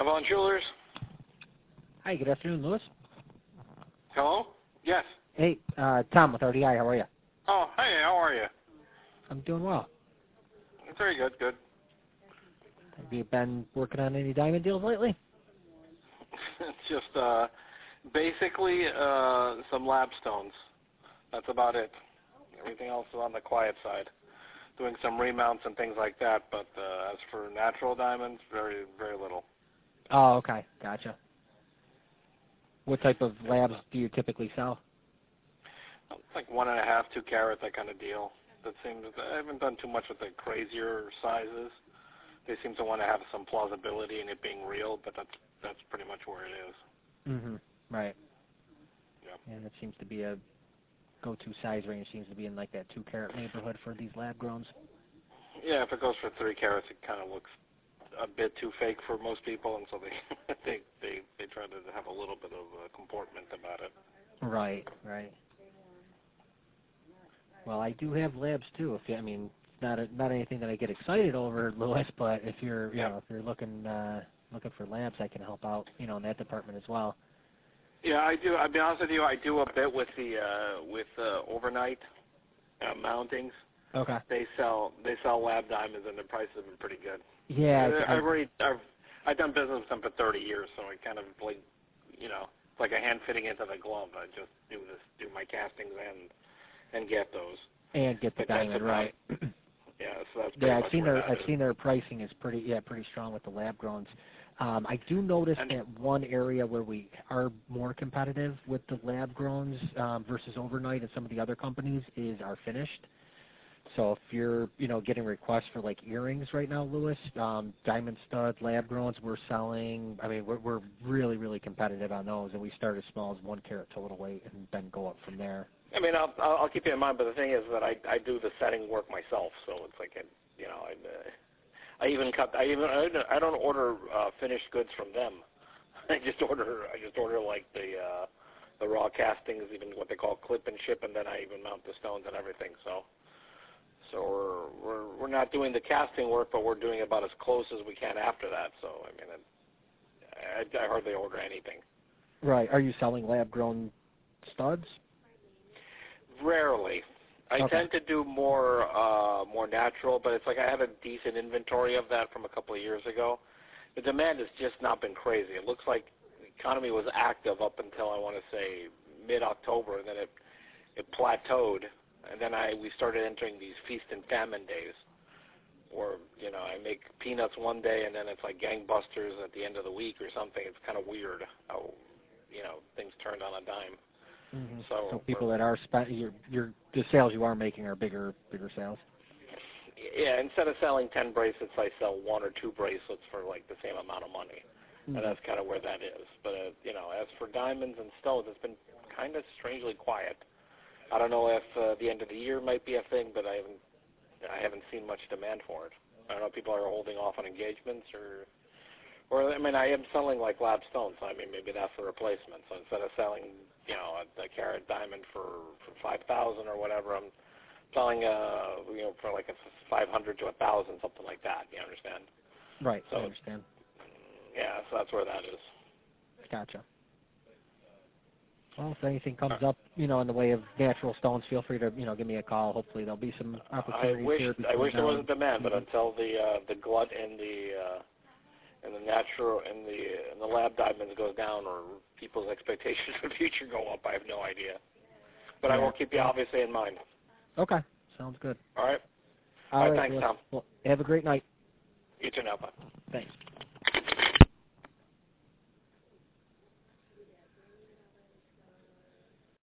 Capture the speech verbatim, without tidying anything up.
Avalon Jewelers. Hi, good afternoon, Lewis. Hello? Yes. Hey, uh, Tom with R D I. How are you? Oh, hey, how are you? I'm doing well. Very good, good. Have you been working on any diamond deals lately? It's just uh, basically uh, some lab stones. That's about it. Everything else is on the quiet side. Doing some remounts and things like that, but uh, as for natural diamonds, very, very little. Oh, okay. Gotcha. What type of labs do you typically sell? Like one and a half, two carat, that kind of deal. That seems. I haven't done too much with the crazier sizes. They seem to want to have some plausibility in it being real, but that's that's pretty much where it is. Mm-hmm. Right. Yeah. And it seems to be a go-to size range. Seems to be in like that two carat neighborhood for these lab growns. Yeah, if it goes for three carats, it kind of looks a bit too fake for most people, and so they they they they try to have a little bit of uh, comportment about it. Right. Right. Well, I do have labs too. If you, I mean, not a, not anything that I get excited over, Lewis. But if you're, you Yeah. know, if you're looking uh, looking for labs, I can help out, you know, in that department as well. Yeah, I do. I'll be honest with you. I do a bit with the uh, with uh, overnight uh, mountings. Okay. They sell they sell lab diamonds, and the prices have been pretty good. Yeah. Uh, I, I've already I've I've done business with them for thirty years, so I kind of like, you know, it's like a hand fitting into the glove. I just do this, do my castings and and get those. and get the But that's diamond about- right. Yeah, so that's pretty Yeah, I've much seen where their that I've is. seen their pricing is pretty yeah pretty strong with the lab growns. Um, I do notice And- that one area where we are more competitive with the lab growns um, versus overnight and some of the other companies is our finished. So if you're you know getting requests for like earrings right now, Lewis, um, diamond stud lab growns, we're selling. I mean, we're we're really really competitive on those, and we start as small as one carat total weight and then go up from there. I mean, I'll I'll I'll keep you in mind, but the thing is that I I do the setting work myself, so it's like a, you know I uh, I even cut I even I don't, I don't order uh, finished goods from them. I just order I just order like the uh, the raw castings, even what they call clip and ship, and then I even mount the stones and everything. So so we're we're we're not doing the casting work, but we're doing about as close as we can after that. So I mean, it, I, I hardly order anything. Right. Are you selling lab grown studs? Rarely. I Okay. tend to do more uh, more natural, but it's like I have a decent inventory of that from a couple of years ago. The demand has just not been crazy. It looks like the economy was active up until I want to say mid-October, and then it it plateaued, and then I we started entering these feast and famine days, where you know I make peanuts one day, and then it's like gangbusters at the end of the week or something. It's kind of weird how you know things turned on a dime. Mm-hmm. So, So people that are spe- your your the sales you are making are bigger bigger sales. yeah, instead of selling ten bracelets, I sell one or two bracelets for like the same amount of money, Mm-hmm. and that's kind of where that is. But uh, you know, as for diamonds and stones, it's been kind of strangely quiet. I don't know if uh, the end of the year might be a thing, but I haven't I haven't seen much demand for it. I don't know if people are holding off on engagements or. Or, I mean, I am selling, like, lab stones, so, I mean, maybe that's the replacement. So instead of selling, you know, a, a carat diamond for, for five thousand or whatever, I'm selling, uh, you know, for, like, a five hundred to one thousand, something like that, you understand? Right, So, I understand. yeah, so that's where that is. Gotcha. Well, if anything comes up, you know, in the way of natural stones, feel free to, you know, give me a call. Hopefully there'll be some opportunities I wish, here. I wish there now wasn't demand, but and- until the, uh, the glut in the, uh, and the natural and the and the lab diamonds goes down, or people's expectations for the future go up, I have no idea. But yeah. I will keep you obviously in mind. Okay, sounds good. All right. All, All right, right, thanks, Lewis. Tom. Well, have a great night. You too now, bye. Thanks.